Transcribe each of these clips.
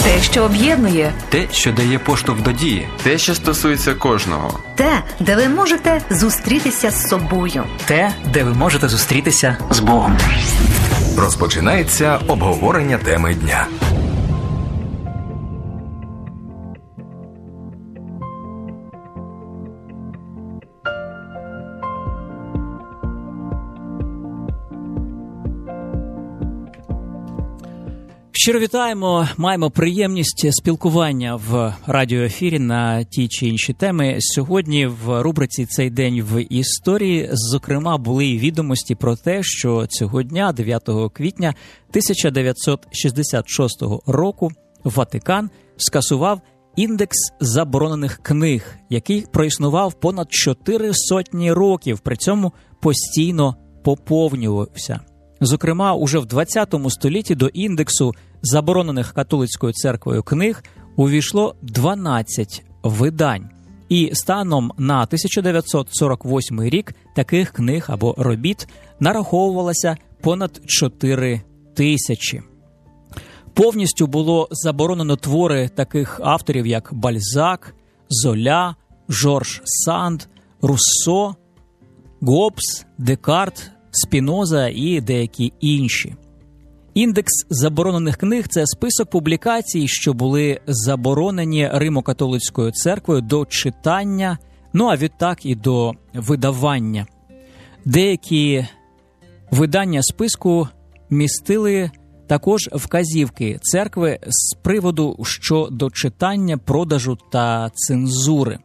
Те, що об'єднує. Те, що дає поштовх до дії. Те, що стосується кожного. Те, де ви можете зустрітися з собою. Те, де ви можете зустрітися з Богом. Розпочинається обговорення теми дня. Щиро вітаємо, маємо приємність спілкування в радіоефірі на ті чи інші теми. Сьогодні в рубриці «Цей день в історії» зокрема були й відомості про те, що цього дня, 9 квітня 1966 року, Ватикан скасував індекс заборонених книг, який проіснував понад 400 років, при цьому постійно поповнювався. Зокрема, уже в 20 столітті до індексу заборонених католицькою церквою книг увійшло 12 видань. І станом на 1948 рік таких книг або робіт нараховувалося понад 4 тисячі. Повністю було заборонено твори таких авторів, як Бальзак, Золя, Жорж Санд, Руссо, Гоббс, Декарт, Спіноза і деякі інші. Індекс заборонених книг – це список публікацій, що були заборонені Римо-католицькою церквою до читання, ну а відтак і до видавання. Деякі видання списку містили також вказівки церкви з приводу щодо читання, продажу та цензури.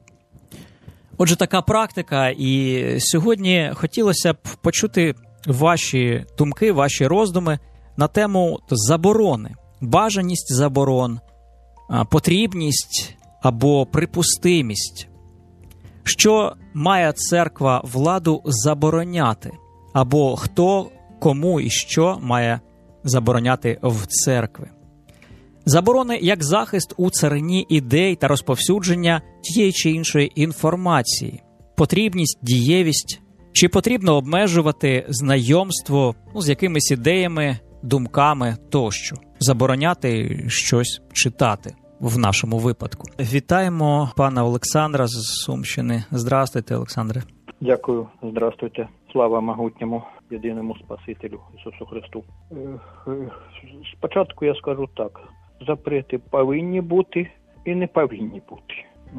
Отже, така практика, і сьогодні хотілося б почути ваші думки, ваші роздуми на тему заборони, бажаність заборон, потрібність або припустимість. Що має церква владу забороняти? Або хто, кому і що має забороняти в церкві? Заборони як захист у царині ідей та розповсюдження тієї чи іншої інформації, потрібність, дієвість, чи потрібно обмежувати знайомство з якимись ідеями, думками тощо, забороняти щось читати в нашому випадку. Вітаємо пана Олександра з Сумщини. Здравствуйте, Олександре. Дякую, здравствуйте. Слава могутньому, єдиному Спасителю Ісусу Христу. Спочатку я скажу так. Запрети повинні бути і не повинні бути.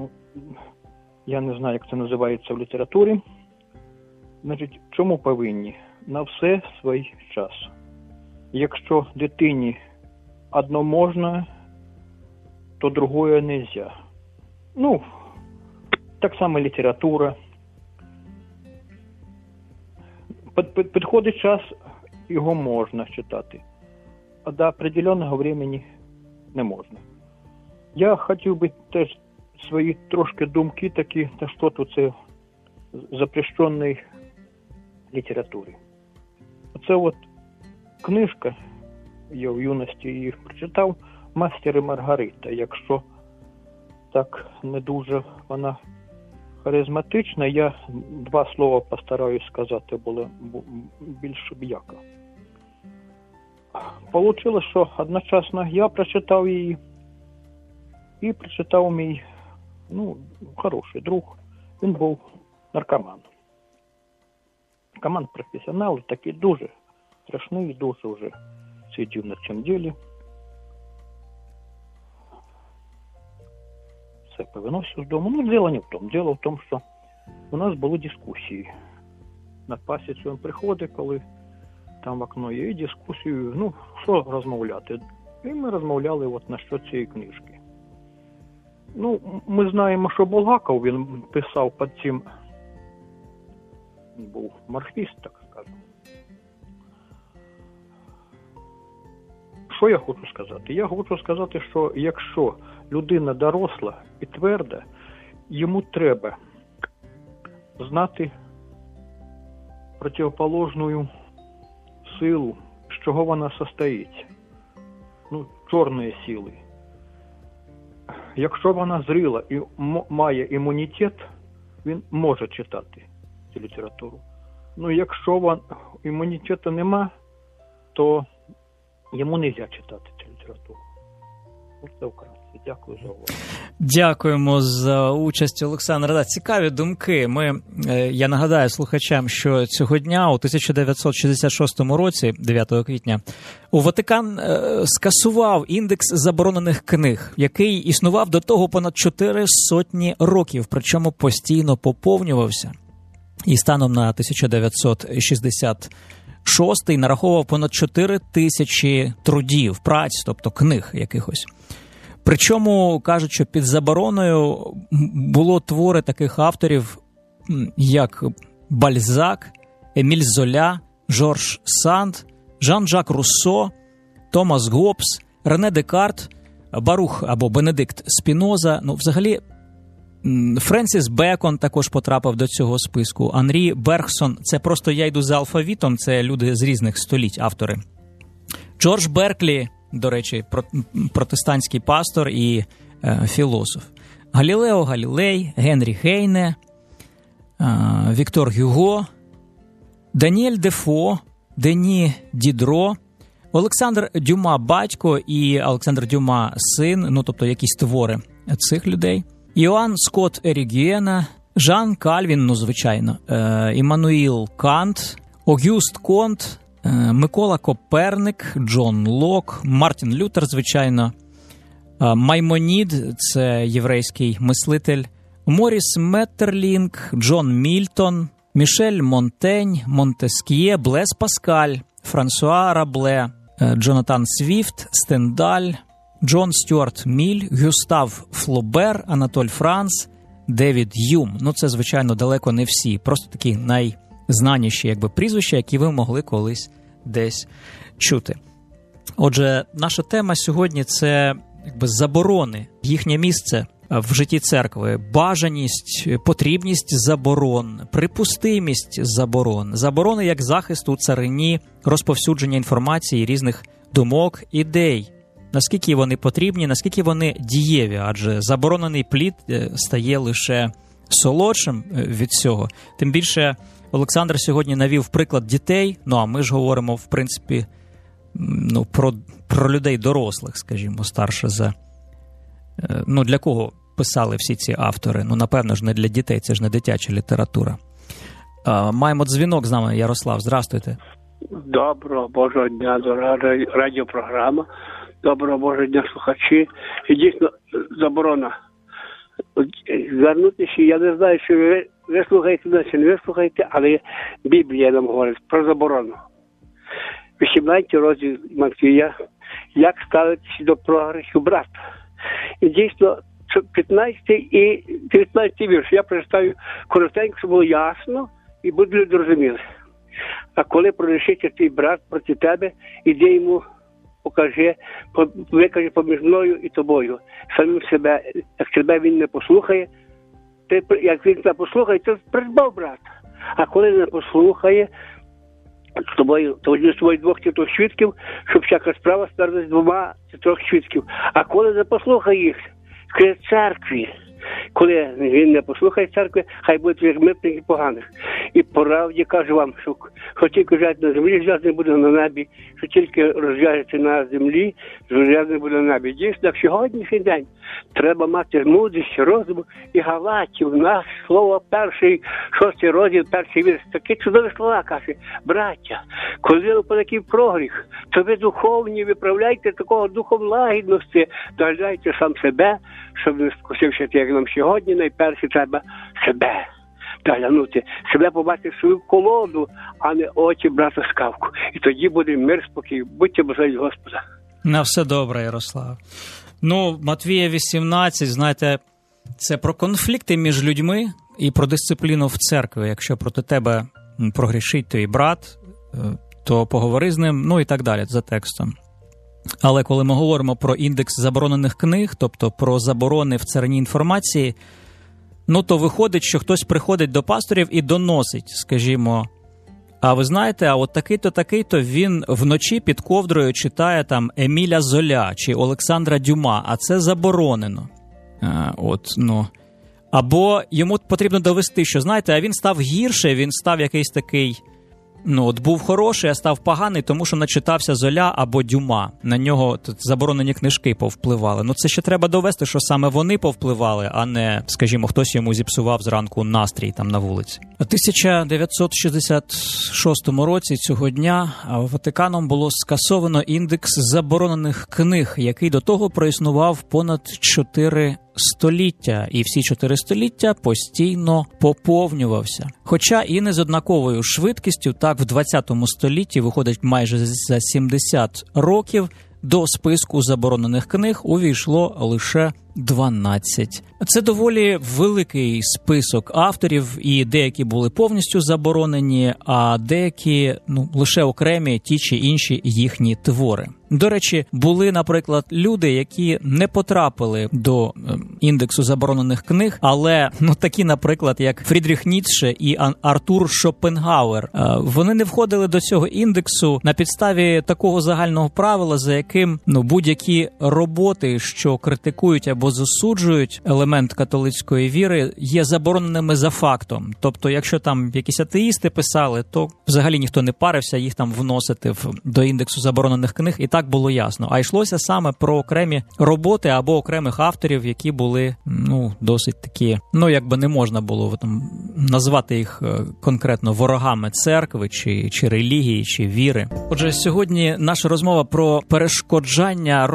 Я не знаю, як це називається в літературі. Значить, чому повинні? На все свій час. Якщо дитині одно можна, то другое нельзя. Так само література. Підходить час, його можна читати. А до определеного времени не можна. Я хотів би теж свої трошки думки такі, та що тут це запрещеної літератури. Оце от книжка, я в юності її прочитав, «Мастер і Маргарита». Якщо так не дуже вона харизматична, я два слова постараюсь сказати, було більш об'яко. Получилось, що одночасно я прочитав її і прочитав мій, хороший друг. Він був наркоман. Наркоман-професіонал, такий дуже страшний, дуже вже сидів на цьому ділі. Все повиносив з дому. Діло не в тому. Діло в тому, що у нас були дискусії. На пасіці він приходить, коли там в окно є, і дискусію, що розмовляти. І ми розмовляли от на що цієї книжки. Ми знаємо, що Булгаков, він писав під цим, був марксист, так скажемо. Що я хочу сказати? Я хочу сказати, що якщо людина доросла і тверда, йому треба знати противоположну силу, з чого вона состоїть. Чорної сили. Якщо вона зріла і має імунітет, він може читати цю літературу. Якщо імунітету нема, то йому не можна читати цю літературу. Це вкратце. Дякую за увагу. Дякуємо за участь, Олександр. Да, цікаві думки. Я нагадаю слухачам, що цього дня, у 1966 році, 9 квітня, у Ватикан скасував індекс заборонених книг, який існував до того понад 400 років, причому постійно поповнювався. І станом на 1966 нараховував понад 4 тисячі трудів, праць, тобто книг якихось. Причому, кажуть, що під забороною було твори таких авторів, як Бальзак, Еміль Золя, Жорж Санд, Жан-Жак Руссо, Томас Гоббс, Рене Декарт, Барух або Бенедикт Спіноза. Взагалі, Френсіс Бекон також потрапив до цього списку. Анрі Бергсон, це просто я йду за алфавітом, це люди з різних століть, автори. Джордж Берклі, до речі, протестантський пастор і філософ. Галілео Галілей, Генрі Гейне, Віктор Гюго, Даніель Дефо, Дені Дідро, Олександр Дюма батько і Олександр Дюма син, тобто якісь твори цих людей. Іоанн Скотт Ерігієна, Жан Кальвін, звичайно, Іммануїл Кант, Огюст Конт, Микола Коперник, Джон Лок, Мартін Лютер, звичайно, Маймонід – це єврейський мислитель, Моріс Меттерлінг, Джон Мільтон, Мішель Монтень, Монтеск'є, Блес Паскаль, Франсуа Рабле, Джонатан Свіфт, Стендаль, Джон Стюарт Міль, Гюстав Флобер, Анатоль Франц, Девід Юм. Це, звичайно, далеко не всі, просто такі найзнаніші прізвища, які ви могли колись десь чути. Отже, наша тема сьогодні – це заборони, їхнє місце в житті церкви, бажаність, потрібність заборон, припустимість заборон, заборони як захист у царині розповсюдження інформації, різних думок, ідей. Наскільки вони потрібні, наскільки вони дієві, адже заборонений плід стає лише солодшим від цього. Тим більше Олександр сьогодні навів приклад дітей, а ми ж говоримо, в принципі, про людей дорослих, скажімо, старше за... для кого писали всі ці автори? Напевно ж, не для дітей, це ж не дитяча література. Маємо дзвінок з нами, Ярослав, здрастуйте. Доброго Божого дня, дорога радіопрограма. Доброго Божого дня, слухачі. І дійсно, заборона. Звернутися, я не знаю, що ви слухаєте нас, чи не ви слухаєте, але Біблія нам говорить про заборону. 18 розділ Матвія, як ставитися до прогресу брата. І дійсно, 15 і 19 вірш, я прочитаю коротенько, щоб було ясно, і будуть люди розуміли. А коли прорішиться твій брат проти тебе, іди йому, викажи поміж мною і тобою. Самим себе, як тебе він не послухає, як він тебе послухає, то придбав брата. А коли не послухає, з тобою, то один з твоїх 2 чи 3 свідків, щоб всяка справа ствердилась 2 чи 3 свідків. А коли не послухає їх, скажи церкві. Коли він не послухає церкви, хай будуть як митних і поганих. І правді кажу вам, що тільки взяти на землі, зв'язаний буде на небі, що тільки розв'яжеться на землі, розв'язаний буде на небі. Дійсно, як сьогоднішній день треба мати мудрість, розум і Галатів. Наш слово 6 розділ, 1 вірш. Такі чудові слова, каже, браття, коли ви по такий прогріх, то ви духовні, виправляйте такого духом лагідності, доглядайте сам себе, щоб не скусився, як нам сьогодні, найперше треба себе доглянути, себе побачити свою колоду, а не очі брата скавку. І тоді буде мир, спокій. Будьте бажають Господа. На все добре, Ярослав. Матвія 18, знаєте, це про конфлікти між людьми і про дисципліну в церкві. Якщо проти тебе прогрішить твій брат, то поговори з ним, і так далі, за текстом. Але коли ми говоримо про індекс заборонених книг, тобто про заборони в царині інформації, то виходить, що хтось приходить до пасторів і доносить, скажімо, а ви знаєте, от такий-то, він вночі під ковдрою читає там Еміля Золя чи Олександра Дюма, а це заборонено. Або йому потрібно довести, що, знаєте, а він став гірше, він став якийсь такий от був хороший, а став поганий, тому що начитався Золя або Дюма. На нього заборонені книжки повпливали. Це ще треба довести, що саме вони повпливали, а не, скажімо, хтось йому зіпсував зранку настрій там на вулиці. У 1966 році цього дня Ватиканом було скасовано індекс заборонених книг, який до того проіснував понад 4 століття, і всі 4 століття постійно поповнювався. Хоча і не з однаковою швидкістю, так в 20 столітті, виходить майже за 70 років, до списку заборонених книг увійшло лише 12. Це доволі великий список авторів, і деякі були повністю заборонені, а деякі, лише окремі ті чи інші їхні твори. До речі, були, наприклад, люди, які не потрапили до індексу заборонених книг, але, такі, наприклад, як Фрідріх Ніцше і Артур Шопенгауер. Вони не входили до цього індексу на підставі такого загального правила, за яким, будь-які роботи, що критикують або засуджують елемент католицької віри, є забороненими за фактом. Тобто, якщо там якісь атеїсти писали, то взагалі ніхто не парився їх там вносити до індексу заборонених книг, і так було ясно. А йшлося саме про окремі роботи або окремих авторів, які були, досить такі, якби не можна було там назвати їх конкретно ворогами церкви, чи релігії, чи віри. Отже, сьогодні наша розмова про перешкоджання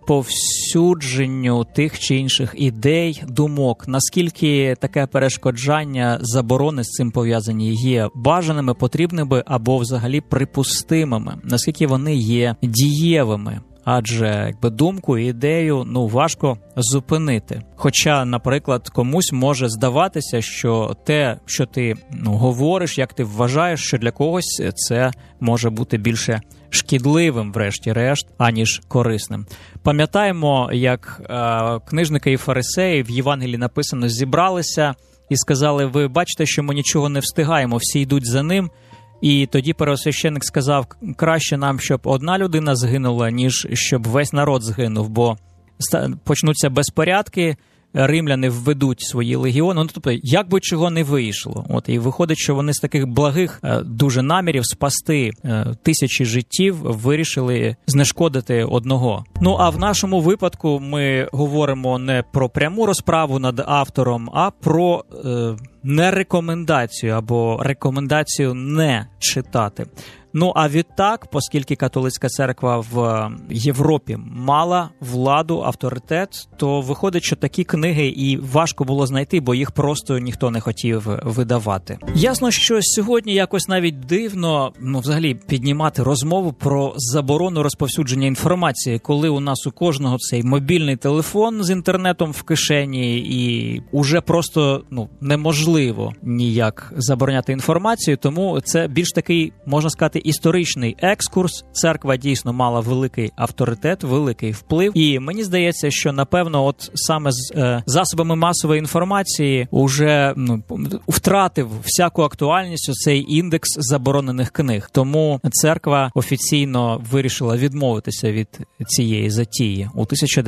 розповсюдженню тих чи інших ідей, думок. Наскільки таке перешкоджання, заборони з цим пов'язані є бажаними, потрібними або взагалі припустимими? Наскільки вони є дієвими? Адже думку і ідею важко зупинити. Хоча, наприклад, комусь може здаватися, що те, що ти говориш, як ти вважаєш, що для когось це може бути більше шкідливим, врешті-решт, аніж корисним. Пам'ятаємо, як книжники і фарисеї в Євангелії написано зібралися і сказали: ви бачите, що ми нічого не встигаємо, всі йдуть за ним. І тоді первосвященник сказав: краще нам, щоб одна людина згинула, ніж щоб весь народ згинув, бо почнуться безпорядки, римляни введуть свої легіони. Тобто, як би чого не вийшло. І виходить, що вони з таких благих дуже намірів спасти тисячі життів вирішили знешкодити одного. А в нашому випадку ми говоримо не про пряму розправу над автором, а про нерекомендацію або рекомендацію не читати. А відтак, оскільки католицька церква в Європі мала владу, авторитет, то виходить, що такі книги і важко було знайти, бо їх просто ніхто не хотів видавати. Ясно, що сьогодні якось навіть дивно, взагалі, піднімати розмову про заборону розповсюдження інформації, коли у нас у кожного цей мобільний телефон з інтернетом в кишені, і уже просто, неможливо ніяк забороняти інформацію, тому це більш такий, можна сказати, історичний екскурс. Церква дійсно мала великий авторитет, великий вплив. І мені здається, що, напевно, саме з засобами масової інформації уже втратив всяку актуальність цей індекс заборонених книг. Тому церква офіційно вирішила відмовитися від цієї затії у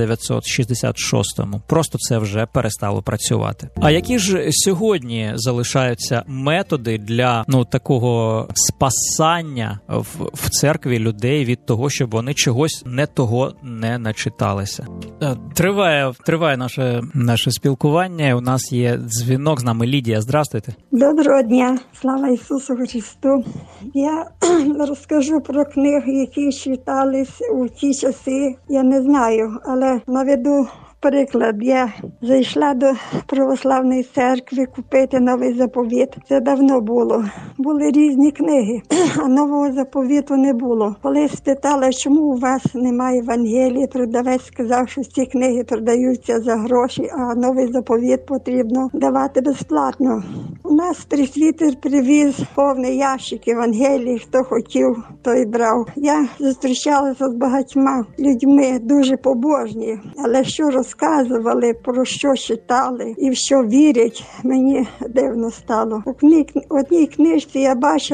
1966-му. Просто це вже перестало працювати. А які ж сьогодні залишаються методи для такого спасання в церкві людей від того, щоб вони чогось не того не начиталися? Триває наше спілкування. У нас є дзвінок, з нами Лідія. Здравствуйте. Доброго дня. Слава Ісусу Христу. Я розкажу про книги, які читались у ті часи. Я не знаю, але наведу приклад. Я зайшла до православної церкви купити новий заповіт. Це давно було. Були різні книги, а нового заповіту не було. Коли спитала, чому у вас немає Євангелії, продавець сказав, що ці книги продаються за гроші, а новий заповіт потрібно давати безплатно. У нас пресвітер привіз повний ящик Євангелії, хто хотів, той брав. Я зустрічалася з багатьма людьми, дуже побожні, але що розказували, про що читали і в що вірять, мені дивно стало. У одній книжці я бачила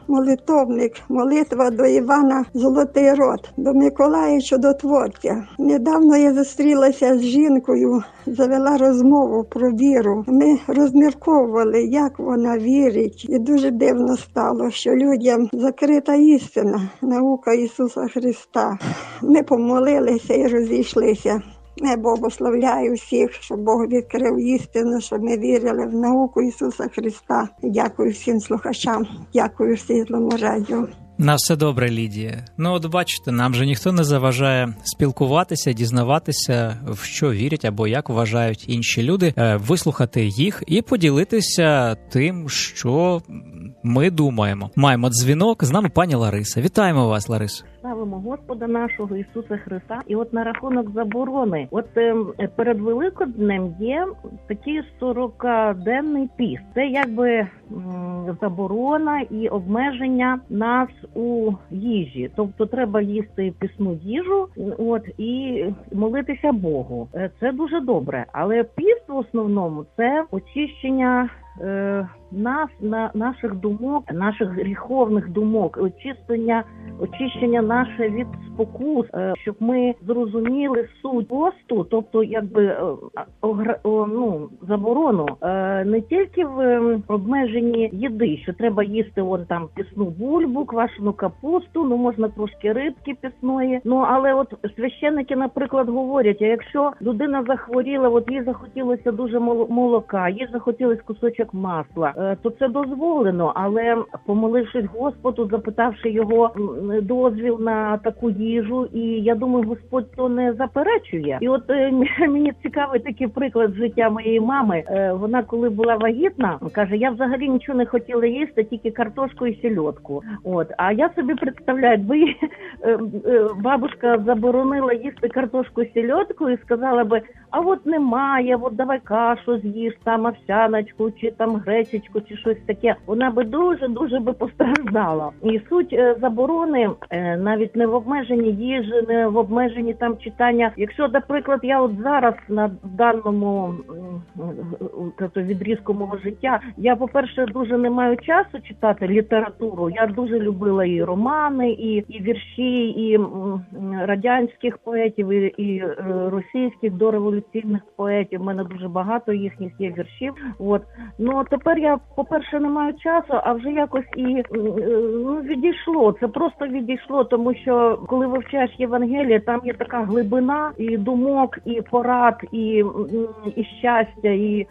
молитовник, молитва до Івана Золотий Рот, до Миколая Чудотворця. Недавно я зустрілася з жінкою, завела розмову про віру. Ми розмірковували, як вона вірить. І дуже дивно стало, що людям закрита істина, наука Ісуса Христа. Ми помолилися і розійшлися. Я благословляю всіх, щоб Бог відкрив істину, щоб ми вірили в науку Ісуса Христа. Дякую всім слухачам, дякую Світлому радіо. На все добре, Лідія. Ну, от бачите, нам же ніхто не заважає спілкуватися, дізнаватися, в що вірять або як вважають інші люди, вислухати їх і поділитися тим, що ми думаємо. Маємо дзвінок, з нами пані Лариса. Вітаємо вас, Ларисо. Славимо Господа нашого Ісуса Христа. І от на рахунок заборони, от перед Великоднем є такий 40-денний піст. Це якби заборона і обмеження нас у їжі. Тобто треба їсти пісну їжу, от, і молитися Богу. Це дуже добре. Але піст в основному це очищення нас, наших думок, наших гріховних думок, очищення наше від спокус, щоб ми зрозуміли суть посту, тобто якби заборону не тільки в обмеженні їди, що треба їсти вон там пісну бульбу, квашену капусту, можна трошки рибки пісної, але от священники, наприклад, говорять, а якщо людина захворіла, от їй захотілося дуже молока, їй захотілося кусочок масла, то це дозволено, але помолившись Господу, запитавши його дозвіл на таку їжу, і я думаю, Господь то не заперечує. І от мені цікавий такий приклад життя моєї мами. Вона, коли була вагітна, каже, я взагалі нічого не хотіла їсти, тільки картошку і сельодку. От. А я собі представляю, якби бабушка заборонила їсти картошку і сельодку і сказала би, а от немає, от давай кашу з'їж, там овсяночку, чи там гречечку, чи щось таке, вона би дуже би постраждала. І суть заборони навіть не в обмеженні їжі, не в обмеженні там читання. Якщо, наприклад, я от зараз на даному відрізку мого життя, я, по-перше, дуже не маю часу читати літературу. Я дуже любила і романи, і вірші, і радянських поетів, і російських дореволюційних поетів. У мене дуже багато їхніх є віршів. От. Тепер я, по-перше, не маю часу, а вже якось і відійшло. Це просто відійшло, тому що коли вивчаєш Євангеліє, там є така глибина і думок, і порад, і щастя, і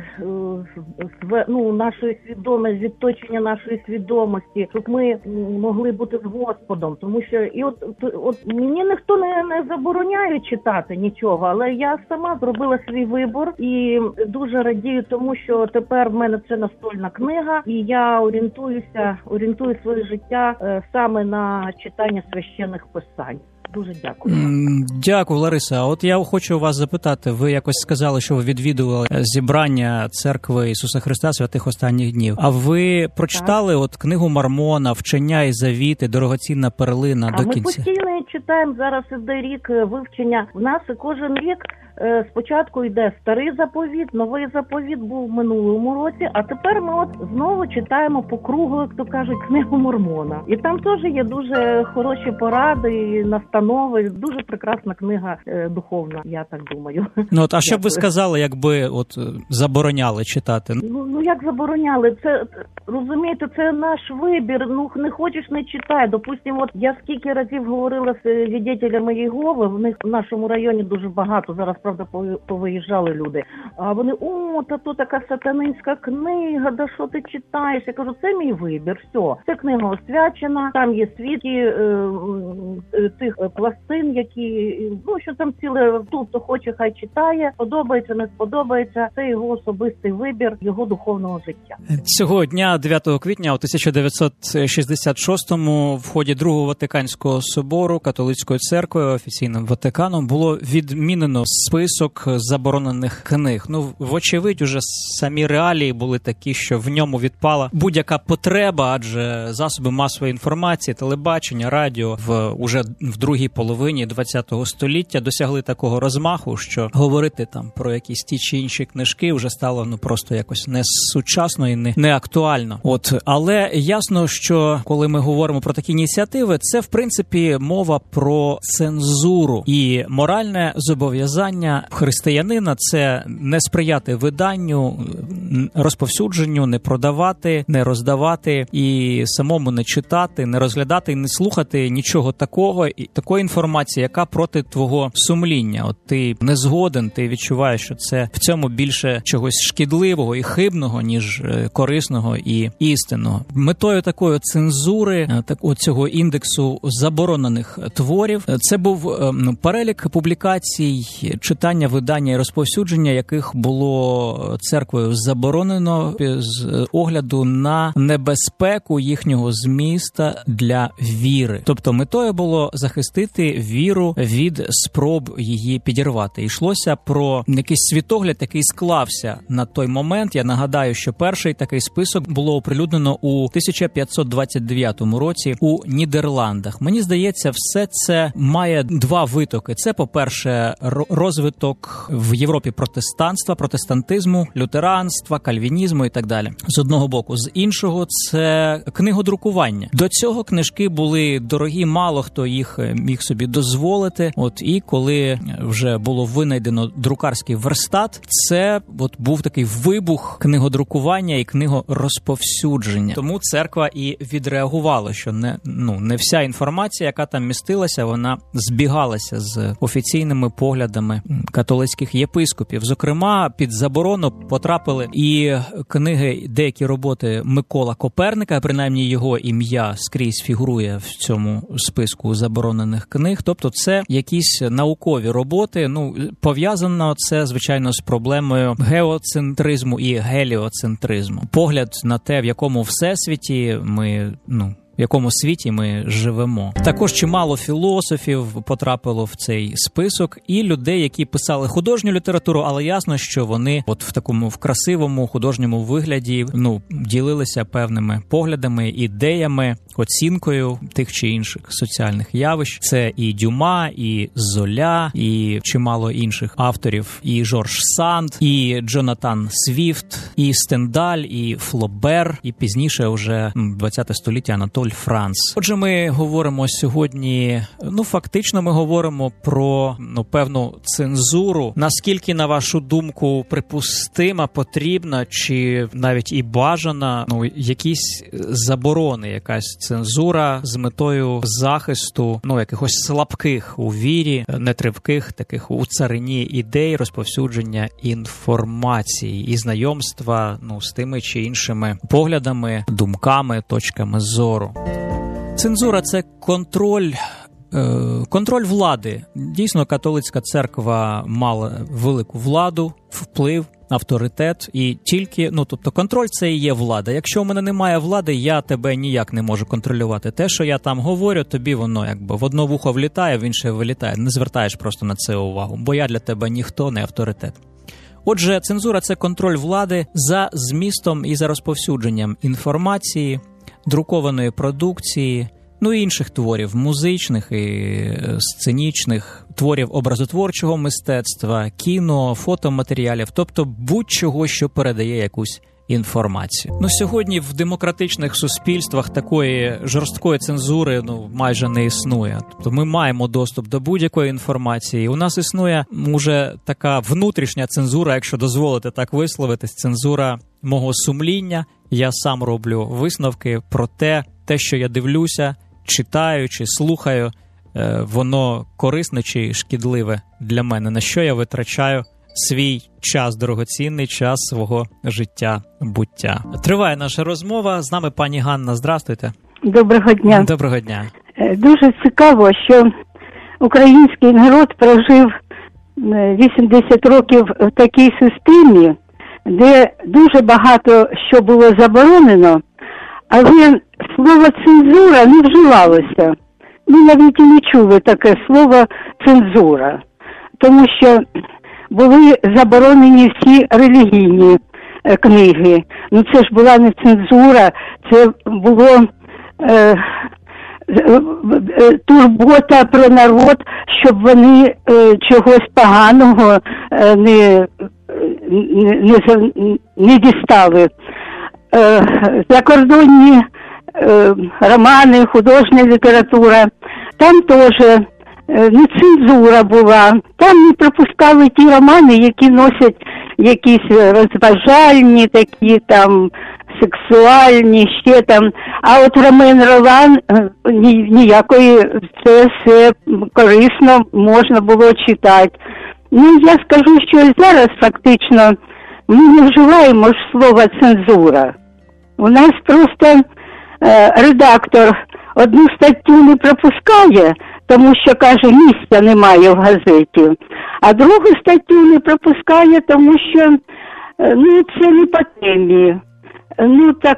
нашої свідомості, відточення нашої свідомості, щоб ми могли бути з Господом. Тому що і от мені ніхто не забороняє читати нічого, але я сама зробила свій вибір і дуже радію тому, що тепер в мене це настольна книга, і я орієнтую своє життя саме на читання священних писань. Дуже дякую. Дякую, Лариса. А от я хочу вас запитати, ви якось сказали, що ви відвідували зібрання Церкви Ісуса Христа Святих Останніх Днів. А ви прочитали от книгу Мормона, Вчення і завіти, дорогоцінна перлина до кінця? Ми постійно читаємо, зараз іде рік вивчення. В нас кожен рік спочатку йде старий заповіт, новий заповіт був в минулому році, а тепер ми знову читаємо по кругу, як то кажуть, книгу Мормона. І там теж є дуже хороші поради і настанови, дуже прекрасна книга духовна, я так думаю. А що б ви сказали, якби забороняли читати? Як забороняли? Це, розумієте, це наш вибір, не хочеш, не читай. Допустимо, я скільки разів говорила з свідетелями Єгови, в них в нашому районі дуже багато, зараз, правда, повиїжджали люди. А вони, та то така сатанинська книга, да що ти читаєш? Я кажу, це мій вибір, все. Це книга освячена, там є свідки тих пластин, які, що там ціле, хто хоче, хай читає, подобається, не сподобається, це його особистий вибір, його духовного життя. Цього дня, 9 квітня, у 1966-му, в ході Другого Ватиканського собору католицькою церквою, офіційним Ватиканом, було відмінено список заборонених книг. Ну, вочевидь, уже самі реалії були такі, що в ньому відпала будь-яка потреба, адже засоби масової інформації, телебачення, радіо уже в другій половині ХХ століття досягли такого розмаху, що говорити там про якісь ті чи інші книжки вже стало просто якось не сучасно і не актуально. Але ясно, що коли ми говоримо про такі ініціативи, це в принципі мова про цензуру і моральне зобов'язання християнина – це не сприяти виданню, розповсюдженню, не продавати, не роздавати і самому не читати, не розглядати і не слухати нічого такого, і такої інформації, яка проти твого сумління. Ти не згоден, ти відчуваєш, що це в цьому більше чогось шкідливого і хибного, ніж корисного і істинного. Метою такої цензури, цього індексу заборонених творів, це був перелік публікацій, читання, видання і розповсюдження, яких було церквою заборонено з огляду на небезпеку їхнього зміста для віри. Тобто метою було захистити віру від спроб її підірвати. Йшлося про якийсь світогляд, який склався на той момент. Я нагадаю, що перший такий список було оприлюднено у 1529 році у Нідерландах. Мені здається, все це має два витоки. Це, по-перше, розвиток в Європі протестантизму, лютеранства, кальвінізму і так далі. З одного боку. З іншого, це книгодрукування. До цього книжки були дорогі, мало хто їх міг собі дозволити. І коли вже було винайдено друкарський верстат, це був такий вибух книгодрукування і книгорозповсюдження. Тому церква і відреагувала, що не вся інформація, яка там містилася, вона збігалася з офіційними поглядами католицьких єпископів. Зокрема, під заборону потрапили і книги, деякі роботи Микола Коперника, принаймні його ім'я скрізь фігурує в цьому списку заборонених книг. Тобто це якісь наукові роботи. Пов'язано це, звичайно, з проблемою геоцентризму і геліоцентризму. Погляд на те, в якому всесвіті в якому світі ми живемо. Також чимало філософів потрапило в цей список і людей, які писали художню літературу, але ясно, що вони в такому красивому художньому вигляді ділилися певними поглядами, ідеями, оцінкою тих чи інших соціальних явищ. Це і Дюма, і Золя, і чимало інших авторів, і Жорж Санд, і Джонатан Свіфт, і Стендаль, і Флобер, і пізніше вже 20 століття Анатоль Франц. Отже, ми говоримо сьогодні, фактично ми говоримо про певну цензуру. Наскільки, на вашу думку, припустима, потрібна чи навіть і бажана якісь заборони, якась цензура з метою захисту якихось слабких у вірі, нетривких таких у царині ідей, розповсюдження інформації і знайомства з тими чи іншими поглядами, думками, точками зору. Цензура – це контроль влади. Дійсно, католицька церква мала велику владу, вплив, авторитет і тільки, тобто контроль – це і є влада. Якщо у мене немає влади, я тебе ніяк не можу контролювати. Те, що я там говорю, тобі воно в одно вухо влітає, в інше вилітає. Не звертаєш просто на це увагу, бо я для тебе ніхто, не авторитет. Отже, цензура – це контроль влади за змістом і за розповсюдженням інформації, друкованої продукції, і інших творів, музичних і сценічних, творів образотворчого мистецтва, кіно, фотоматеріалів, тобто будь-чого, що передає якусь інформацію. Сьогодні в демократичних суспільствах такої жорсткої цензури майже не існує. Тобто ми маємо доступ до будь-якої інформації. У нас існує уже така внутрішня цензура, якщо дозволити так висловитись, цензура мого сумління. Я сам роблю висновки про те, що я дивлюся, читаю чи слухаю, воно корисне чи шкідливе для мене, на що я витрачаю свій час, дорогоцінний час свого життя, буття. Триває наша розмова. З нами пані Ганна. Здравствуйте. Доброго дня. Доброго дня. Дуже цікаво, що український народ прожив 80 років в такій системі, де дуже багато що було заборонено, але слово цензура не вживалося. Ми навіть і не чули таке слово цензура. Тому що були заборонені всі релігійні книги. Ну це ж була не цензура, це було турбота про народ, щоб вони чогось поганого не дістали. Закордонні романи, художня література, там теж не цензура була, там не пропускали ті романи, які носять якісь розважальні, такі там сексуальні, ще там. А от Ромен Ролан ніякої, це все корисно можна було читати. Ну, я скажу, що зараз фактично ми не вживаємо ж слова цензура. У нас просто редактор одну статтю не пропускає, тому що, каже, місця немає в газеті, а другу статтю не пропускає, тому що, ну, це не по темі. Ну, так,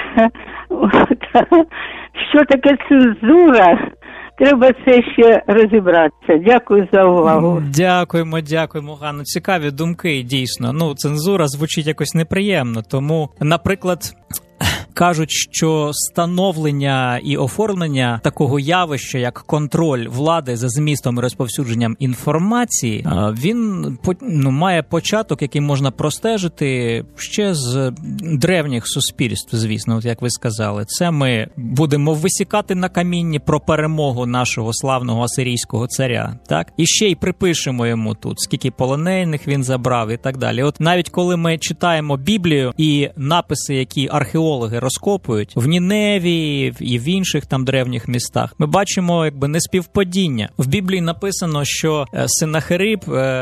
що таке цензура? Треба це ще розібратися. Дякую за увагу. Дякуємо, Ганно. Цікаві думки, дійсно. Ну, цензура звучить якось неприємно, тому, наприклад, кажуть, що становлення і оформлення такого явища, як контроль влади за змістом і розповсюдженням інформації, він має початок, який можна простежити ще з древніх суспільств, звісно, от як ви сказали. Це ми будемо висікати на камінні про перемогу нашого славного асирійського царя, так? І ще й припишемо йому тут, скільки полонених він забрав і так далі. От навіть коли ми читаємо Біблію і написи, які археологи розкопують в Ніневії і в інших там древніх містах, ми бачимо якби неспівпадіння. В Біблії написано, що Сеннахериб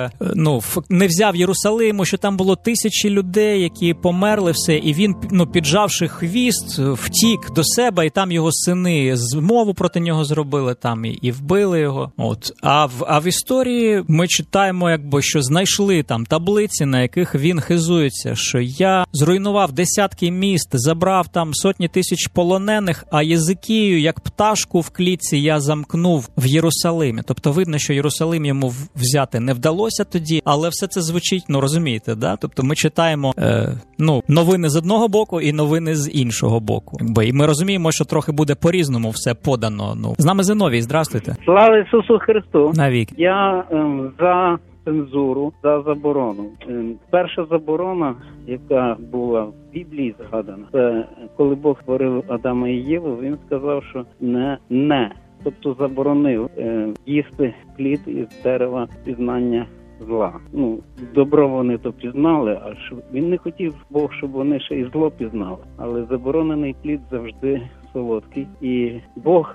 не взяв Єрусалиму, що там було 1000 людей, які померли все, і він, піджавши хвіст, втік до себе, і там його сини змову проти нього зробили там і вбили його. От. А в історії ми читаємо, якби, що знайшли там таблиці, на яких він хизується, що я зруйнував десятки міст, забрав там сотні тисяч полонених, а Єзикію, як пташку в клітці, я замкнув в Єрусалимі. Тобто видно, що Єрусалим йому взяти не вдалося тоді, але все це звучить, розумієте, да? Тобто ми читаємо новини з одного боку і новини з іншого боку. І ми розуміємо, що трохи буде по-різному все подано. З нами Зиновій, здрастуйте. Слава Ісусу Христу. Навік. Я за цензуру, за заборону. Перша заборона, яка була в Біблії згадана, це коли Бог створив Адама і Єву, він сказав, що не. Тобто заборонив їсти плід із дерева пізнання зла. Добро вони то пізнали, а він не хотів Бог, щоб вони ще і зло пізнали. Але заборонений плід завжди солодкий. І Бог,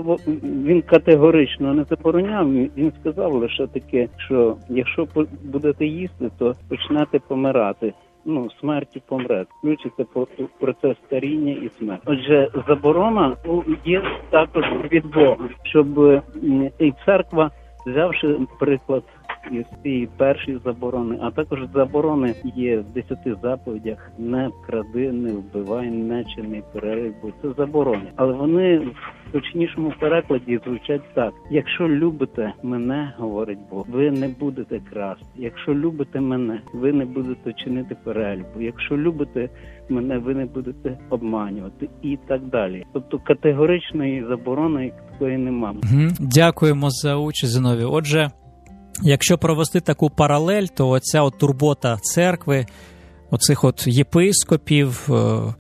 він категорично не забороняв, він сказав лише таке, що якщо будете їсти, то почнете помирати. Смерті помрете. Включиться процес старіння і смерті. Отже, заборона є також від Бога, щоб і церква, взявши приклад із цієї першої заборони, а також заборони є в 10 заповідях: не кради, не вбивай, не чини перелюбу. Це заборони. Але вони в точнішому перекладі звучать так: якщо любите мене, говорить Бог, ви не будете красти. Якщо любите мене, ви не будете чинити перелюбу. Якщо любите мене, ви не будете обманювати. І так далі. Тобто категоричної заборони такої немає. Дякуємо за участь, Зиновій. Отже, якщо провести таку паралель, то оця от турбота церкви, оцих от єпископів,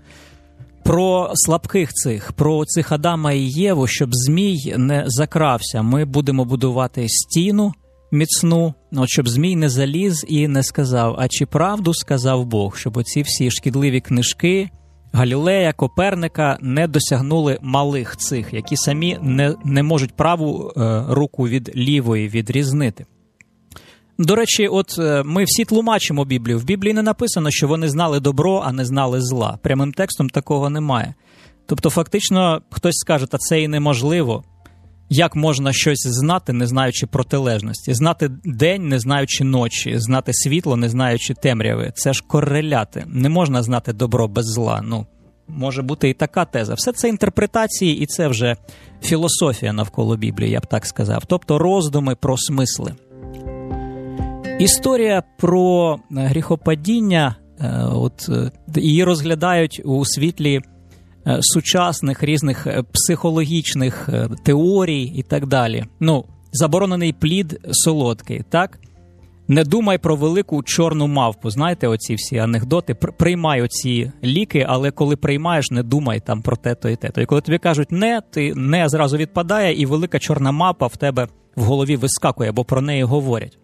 про слабких цих, про цих Адама і Єву, щоб змій не закрався. Ми будемо будувати стіну міцну, щоб змій не заліз і не сказав: а чи правду сказав Бог, щоб оці всі шкідливі книжки Галілея, Коперника не досягнули малих цих, які самі не можуть праву руку від лівої відрізнити. До речі, от ми всі тлумачимо Біблію. В Біблії не написано, що вони знали добро, а не знали зла. Прямим текстом такого немає. Тобто фактично хтось скаже: та це і неможливо. Як можна щось знати, не знаючи протилежності? Знати день, не знаючи ночі, знати світло, не знаючи темряви. Це ж кореляти. Не можна знати добро без зла. Може бути і така теза. Все це інтерпретації, і це вже філософія навколо Біблії, я б так сказав. Тобто роздуми про смисли. Історія про гріхопадіння, її розглядають у світлі сучасних різних психологічних теорій і так далі. Заборонений плід солодкий, так? Не думай про велику чорну мавпу. Знаєте, оці всі анекдоти? Приймай оці ліки, але коли приймаєш, не думай там про те-то і те-то. І коли тобі кажуть «не», ти «не» зразу відпадає, і велика чорна мавпа в тебе в голові вискакує, бо про неї говорять.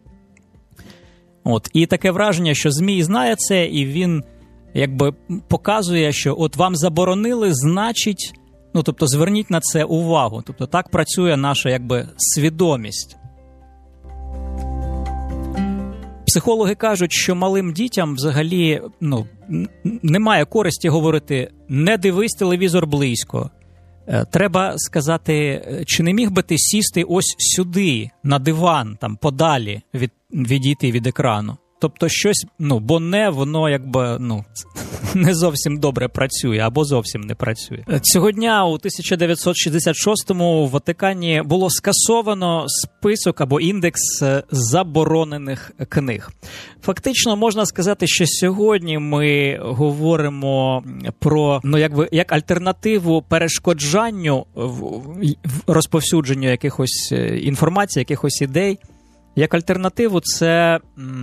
І таке враження, що Змій знає це, і він показує, що от вам заборонили, значить, тобто зверніть на це увагу. Тобто так працює наша свідомість. Психологи кажуть, що малим дітям взагалі немає користі говорити «не дивись телевізор близько». Треба сказати, чи не міг би ти сісти ось сюди, на диван, там подалі, відійти від екрану. Тобто щось, бо воно не зовсім добре працює, або зовсім не працює. Цього дня у 1966-му в Ватикані було скасовано список або індекс заборонених книг. Фактично можна сказати, що сьогодні ми говоримо про, як альтернативу перешкоджанню розповсюдженню якихось інформації, якихось ідей. Як альтернативу це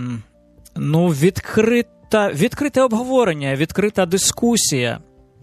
відкрите обговорення, відкрита дискусія,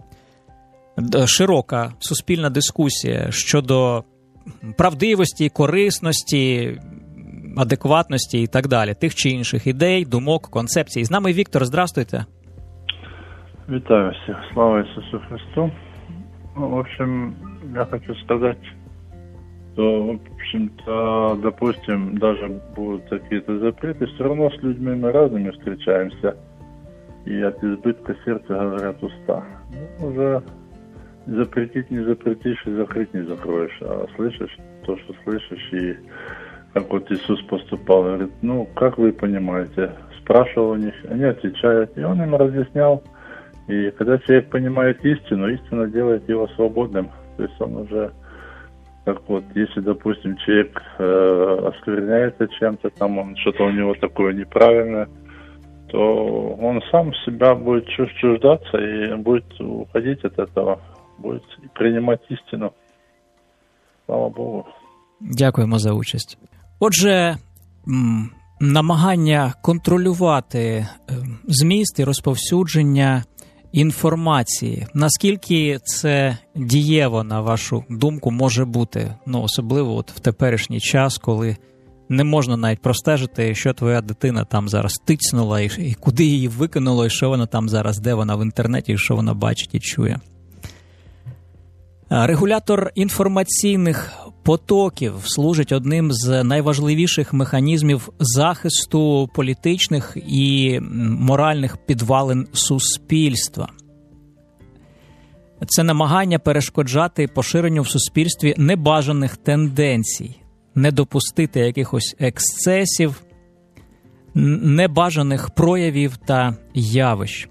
широка суспільна дискусія щодо правдивості, корисності, адекватності і так далі, тих чи інших ідей, думок, концепцій. З нами Віктор, здрастуйте. Вітаю всіх, слава Ісусу Христу. В общем, я хочу сказать, что, в общем-то, допустим, даже будут какие-то запреты, все равно с людьми мы разными встречаемся, и от избытка сердца говорят уста. Уже запретить не запретишь, и закрыть не закроешь, а слышишь то, что слышишь, и как вот Иисус поступал, говорит, как вы понимаете, спрашивал у них, они отвечают, и он им разъяснял, и когда человек понимает истину, истина делает его свободным, то есть он уже... Так вот, если, допустим, человек оскверняется чем-то, там он что-то у него такое неправильное, то он сам себя будет чуждаться и будет уходить от этого, будет принимать истину. Слава Богу. Дякуємо за участь. Отже, намагання контролювати зміст і розповсюдження інформації. Наскільки це дієво, на вашу думку, може бути? Особливо в теперішній час, коли не можна навіть простежити, що твоя дитина там зараз тицнула, і куди її викинуло, і що вона там зараз, де вона в інтернеті, і що вона бачить і чує. Регулятор інформаційних потоків служить одним з найважливіших механізмів захисту політичних і моральних підвалин суспільства. Це намагання перешкоджати поширенню в суспільстві небажаних тенденцій, не допустити якихось ексцесів, небажаних проявів та явищ.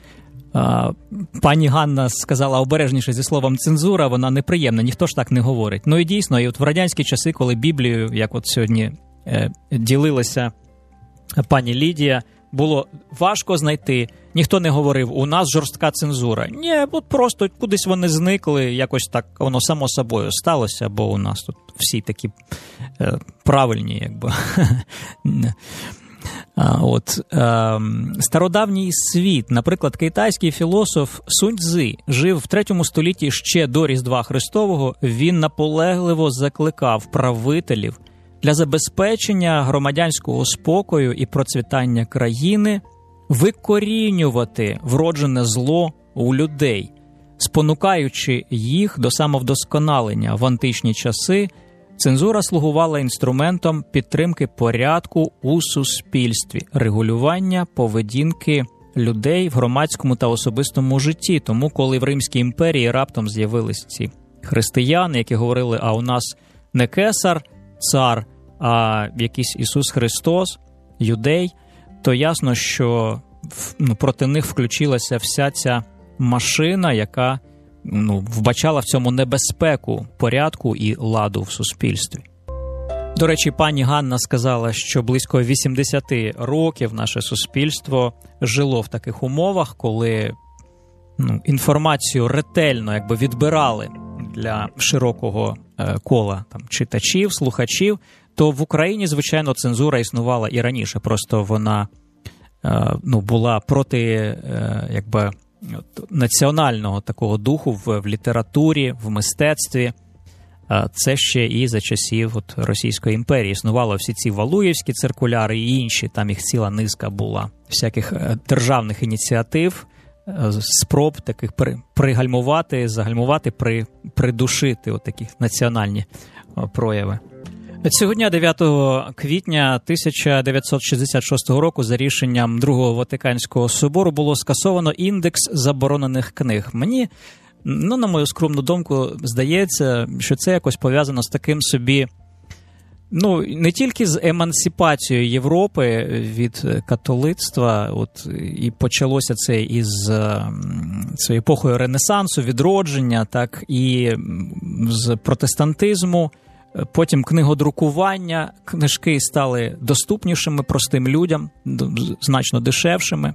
Пані Ганна сказала обережніше зі словом цензура, вона неприємна, ніхто ж так не говорить. І дійсно, і в радянські часи, коли Біблію, як сьогодні ділилася пані Лідія, було важко знайти, ніхто не говорив, у нас жорстка цензура. Ні, просто кудись вони зникли, якось так воно само собою сталося, бо у нас тут всі такі правильні, Стародавній світ, наприклад, китайський філософ Сунь Цзи жив в 3 столітті ще до Різдва Христового. Він наполегливо закликав правителів для забезпечення громадянського спокою і процвітання країни викорінювати вроджене зло у людей, спонукаючи їх до самовдосконалення. В античні часи цензура слугувала інструментом підтримки порядку у суспільстві, регулювання поведінки людей в громадському та особистому житті. Тому, коли в Римській імперії раптом з'явились ці християни, які говорили, а у нас не кесар, цар, а якийсь Ісус Христос, юдей, то ясно, що проти них включилася вся ця машина, яка вбачала в цьому небезпеку порядку і ладу в суспільстві. До речі, пані Ганна сказала, що близько 80 років наше суспільство жило в таких умовах, коли інформацію ретельно відбирали для широкого кола читачів, слухачів, то в Україні, звичайно, цензура існувала і раніше, просто вона була проти національного такого духу в літературі, в мистецтві. Це ще і за часів Російської імперії. Існували всі ці Валуєвські циркуляри і інші, там їх ціла низка була. Всяких державних ініціатив, спроб таких пригальмувати, загальмувати, придушити такі національні прояви. Цього дня, 9 квітня 1966 року, за рішенням Другого Ватиканського собору було скасовано індекс заборонених книг. Мені, на мою скромну думку, здається, що це якось пов'язано з таким собі, не тільки з емансипацією Європи від католицтва, і почалося це із цією епохою Ренесансу, відродження, так і з протестантизму. Потім книгодрукування, книжки стали доступнішими простим людям, значно дешевшими.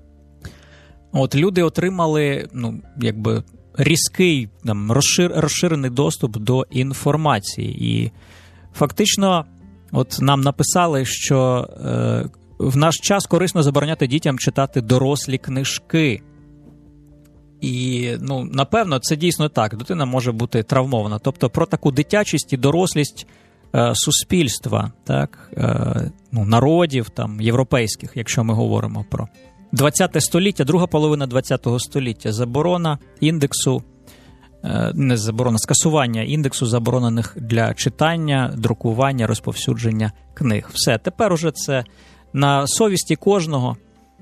Люди отримали, різкий, розширений доступ до інформації. І фактично, нам написали, що в наш час корисно забороняти дітям читати дорослі книжки. І, напевно, це дійсно так. Дитина може бути травмована. Тобто про таку дитячість і дорослість суспільства, так, народів європейських, якщо ми говоримо про 20 століття, друга половина 20 століття, заборона індексу, скасування індексу заборонених для читання, друкування, розповсюдження книг. Все, тепер уже це на совісті кожного.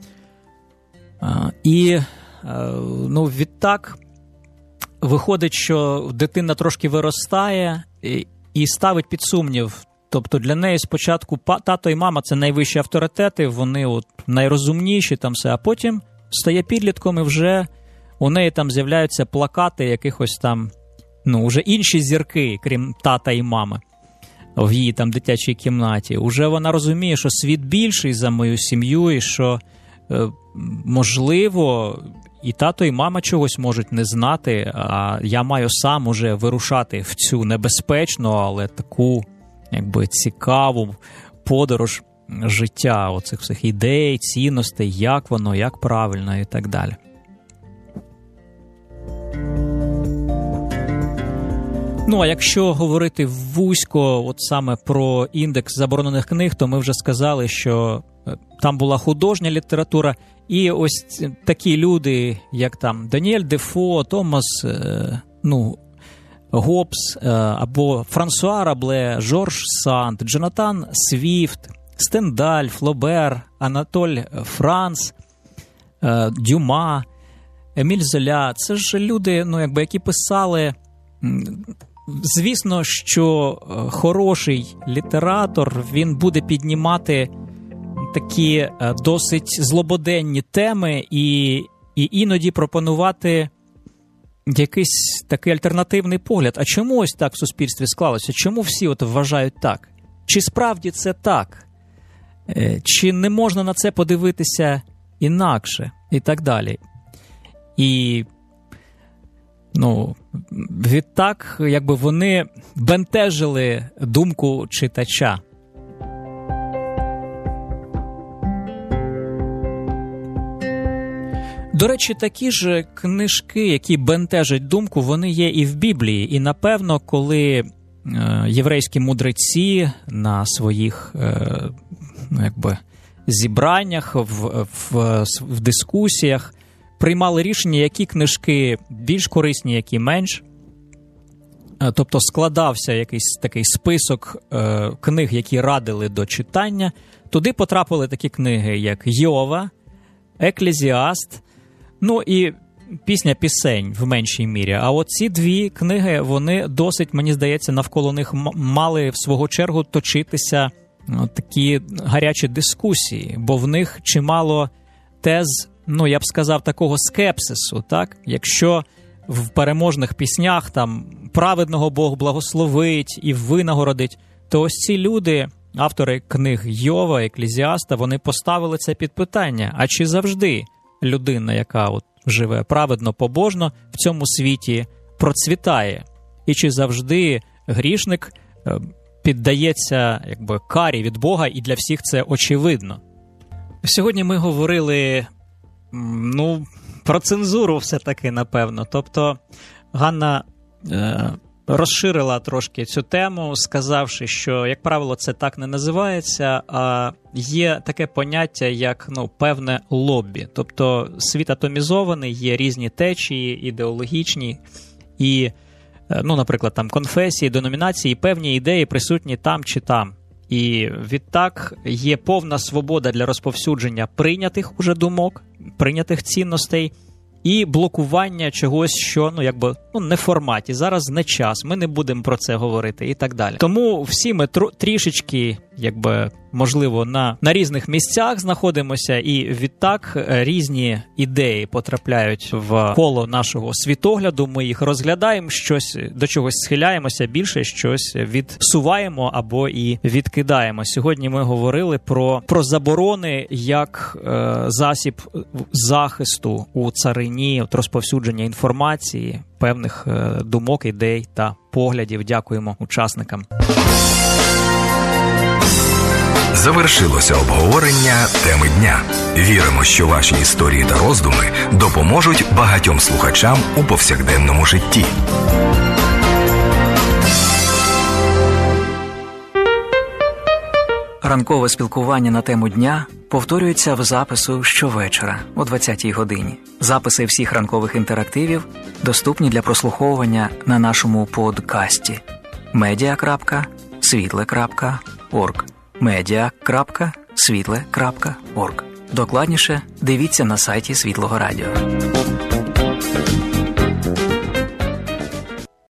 І відтак виходить, що дитина трошки виростає і ставить під сумнів. Тобто для неї спочатку тато і мама – це найвищі авторитети, вони найрозумніші, а потім стає підлітком і вже у неї з'являються плакати якихось уже інші зірки, крім тата і мами, в її дитячій кімнаті. Уже вона розуміє, що світ більший за мою сім'ю і що, можливо, і тато, і мама чогось можуть не знати, а я маю сам уже вирушати в цю небезпечну, але таку, цікаву подорож життя, оцих всіх ідей, цінностей, як воно, як правильно і так далі. А якщо говорити вузько саме про індекс заборонених книг, то ми вже сказали, що там була художня література, і ось такі люди, як Даніель Дефо, Томас Гоббс, або Франсуа Рабле, Жорж Санд, Джонатан Свіфт, Стендаль, Флобер, Анатоль Франц, Дюма, Еміль Золя. Це ж люди, які писали. Звісно, що хороший літератор, він буде піднімати такі досить злободенні теми і іноді пропонувати якийсь такий альтернативний погляд. А чому ось так в суспільстві склалося? Чому всі вважають так? Чи справді це так? Чи не можна на це подивитися інакше? І так далі. І відтак, вони бентежили думку читача. До речі, такі ж книжки, які бентежать думку, вони є і в Біблії. І, напевно, коли єврейські мудреці на своїх зібраннях, в дискусіях приймали рішення, які книжки більш корисні, які менш. Тобто складався якийсь такий список книг, які радили до читання. Туди потрапили такі книги, як Йова, Еклезіаст, і Пісня пісень в меншій мірі. А от ці дві книги, вони досить, мені здається, навколо них мали в свого чергу точитися такі гарячі дискусії, бо в них чимало тез, я б сказав, такого скепсису, так? Якщо в переможних піснях праведного Бог благословить і винагородить, то ось ці люди, автори книг Йова, Еклезіаста, вони поставили це під питання. А чи завжди людина, яка от живе праведно, побожно, в цьому світі процвітає? І чи завжди грішник піддається якби карі від Бога, і для всіх це очевидно? Сьогодні ми говорили, про цензуру все-таки, напевно. Тобто Ганна розширила трошки цю тему, сказавши, що, як правило, це так не називається, а є таке поняття, як певне лоббі. Тобто світ атомізований, є різні течії ідеологічні і, наприклад, там конфесії, деномінації, певні ідеї присутні там чи там. І відтак є повна свобода для розповсюдження прийнятих уже думок, прийнятих цінностей, і блокування чогось, що, не в форматі, зараз не час, ми не будемо про це говорити і так далі. Тому всі ми трішечки, можливо, на різних місцях знаходимося, і відтак різні ідеї потрапляють в коло нашого світогляду, ми їх розглядаємо, до чогось схиляємося більше, щось відсуваємо або і відкидаємо. Сьогодні ми говорили про заборони як засіб захисту у царині, розповсюдження інформації, певних думок, ідей та поглядів. Дякуємо учасникам. Завершилося обговорення теми дня. Віримо, що ваші історії та роздуми допоможуть багатьом слухачам у повсякденному житті. Ранкове спілкування на тему дня повторюється в запису щовечора о 20-й годині. Записи всіх ранкових інтерактивів доступні для прослуховування на нашому подкасті media.світле.org media.світле.org. Докладніше дивіться на сайті Світлого Радіо.